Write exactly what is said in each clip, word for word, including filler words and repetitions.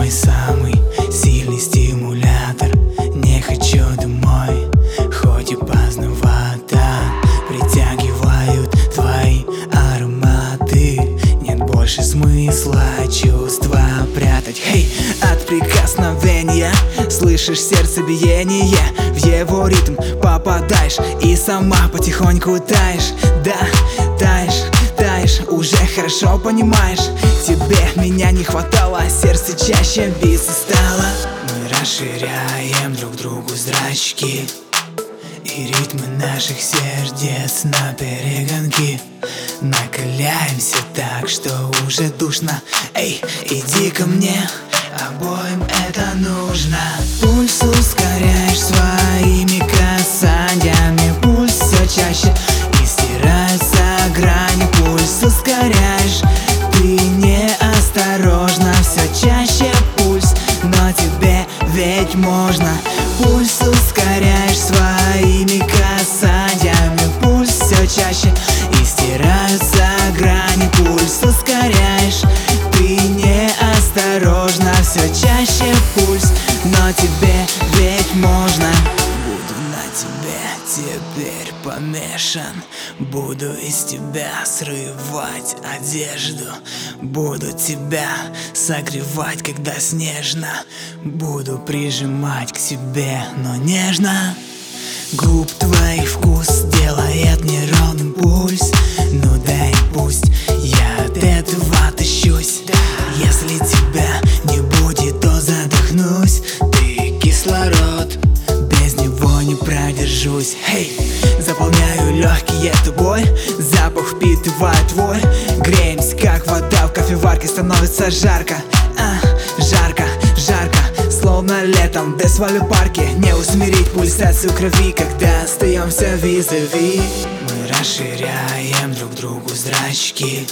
мой самый сильный стимулятор. Не хочу домой, хоть и поздновато. Притягивают твои ароматы. Нет больше смысла чувства прятать. Хей, от прикосновения слышишь сердцебиение. В его ритм попадаешь и сама потихоньку таешь. Да, таешь, таешь, уже хорошо понимаешь. Тебе меня не хватало, сердце чаще биться стало. Мы расширяем друг другу зрачки, и ритмы наших сердец на перегонки. Накаляемся так, что уже душно. Эй, иди ко мне, обоим это нужно. Пульс ускоряешь своими касаниями. Пульс все чаще и стирается грани. Пульс ускоряешь, ты неосторожно. Все чаще пульс, но тебе ведь можно. Пульс ускоряешь своими касаниями. Пульс все чаще и стираются грани. Пульс ускоряешь, ты неосторожно. Все чаще пульс, но тебе ведь можно. Буду на тебе теперь помешан. Буду из тебя срывать одежду. Буду тебя согревать, когда снежно. Буду прижимать к себе, но нежно. Губ твоих вкус делает неровным пульс. Ну дай пусть я от этого тащусь. Если тебя не будет, то задохнусь. Ты кислород, без него не продержусь. Хей, заполняю легкие тобой. Запах впитывает твой. Греемся, как вода в кофеварке. Становится жарко, а, жарко, жарко. Словно летом в Десвалю парке. Не усмирить пульсацию крови, когда остаемся визави. Мы расширяем друг другу зрачки,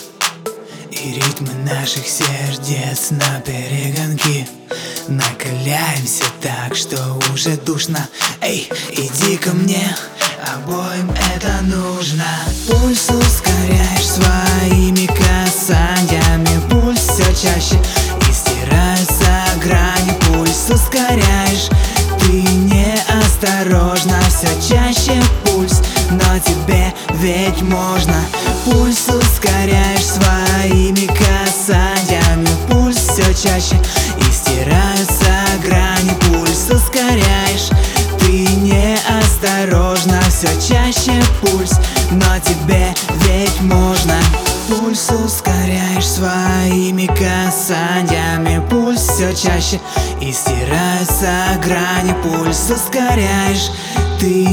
и ритмы наших сердец на перегонки. Накаляемся так, что уже душно. Эй, иди ко мне, обоим это нужно. Пульс ускоряешь своими касаниями. Пульс все чаще и стираются грани. Пульс ускоряешь, ты неосторожно. Все чаще пульс, но тебе ведь можно. Пульс ускоряешь своими касаниями. Пульс все чаще и стираются грани. Пульс ускоряешь, ты неосторожно. Все чаще пульс, но тебе ведь можно. Пульс ускоряешь своими касаниями. Пульс все чаще и стираются грани. Пульс ускоряешь, ты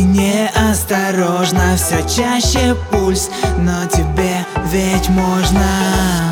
неосторожно. Все чаще пульс, но тебе ведь можно.